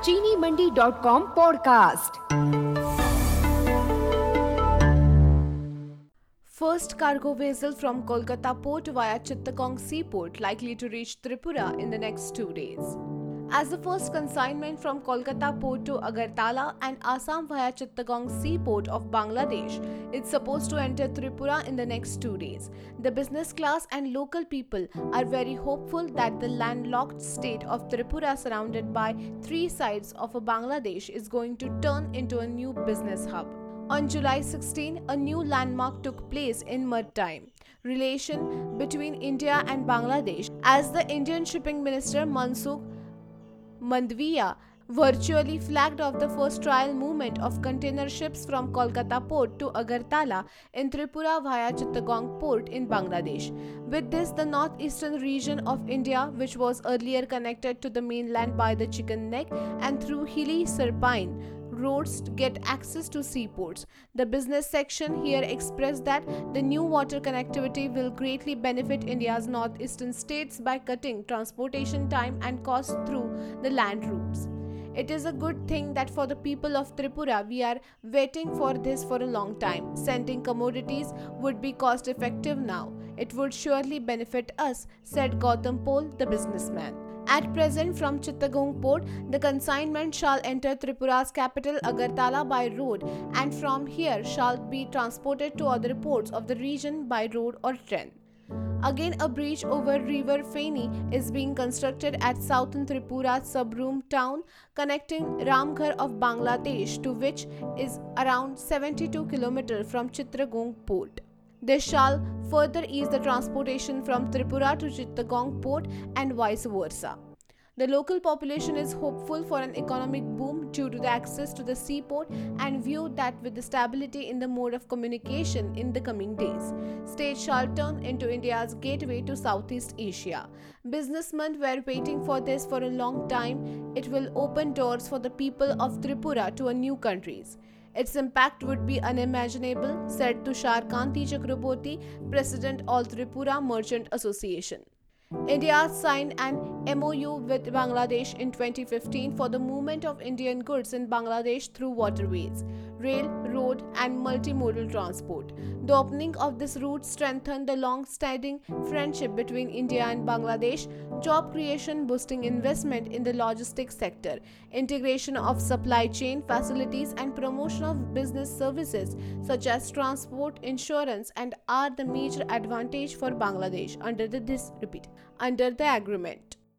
चीनीमंडी.com podcast. First cargo vessel from Kolkata port via Chittagong seaport likely to reach Tripura in the next 2 days. As the first consignment from Kolkata port to Agartala and Assam via Chittagong seaport of Bangladesh, it's supposed to enter Tripura in the next 2 days. The business class and local people are very hopeful that the landlocked state of Tripura, surrounded by three sides of a Bangladesh, is going to turn into a new business hub. On July 16, a new landmark took place in maritime relation between India and Bangladesh as the Indian Shipping Minister Mansukh Mandavia virtually flagged off the first trial movement of container ships from Kolkata port to Agartala in Tripura via Chittagong port in Bangladesh. With this, the northeastern region of India, which was earlier connected to the mainland by the Chicken Neck and through hilly Serpine roads, to get access to seaports. The business section here expressed that the new water connectivity will greatly benefit India's northeastern states by cutting transportation time and costs through the land routes. It is a good thing that for the people of Tripura, we are waiting for this for a long time. Sending commodities would be cost effective now. It would surely benefit us, said Gautam Pol, the businessman. At present, from Chittagong port, the consignment shall enter Tripura's capital Agartala by road, and from here shall be transported to other ports of the region by road or train. Again, a bridge over River Feni is being constructed at southern Tripura's Sabroom town, connecting Ramgarh of Bangladesh, to which is around 72 km from Chittagong port. This shall further ease the transportation from Tripura to Chittagong port and vice versa. The local population is hopeful for an economic boom due to the access to the seaport and view that with the stability in the mode of communication in the coming days, state shall turn into India's gateway to Southeast Asia. Businessmen were waiting for this for a long time. It will open doors for the people of Tripura to a new countries. Its impact would be unimaginable, said Tushar Kanti Chakraborty, President All Tripura Merchant Association. India signed an MOU with Bangladesh in 2015 for the movement of Indian goods in Bangladesh through waterways, rail, road, and multimodal transport. The opening of this route strengthened the long-standing friendship between India and Bangladesh, job creation, boosting investment in the logistics sector, integration of supply chain facilities, and promotion of business services such as transport, insurance, and are the major advantage for Bangladesh under the agreement.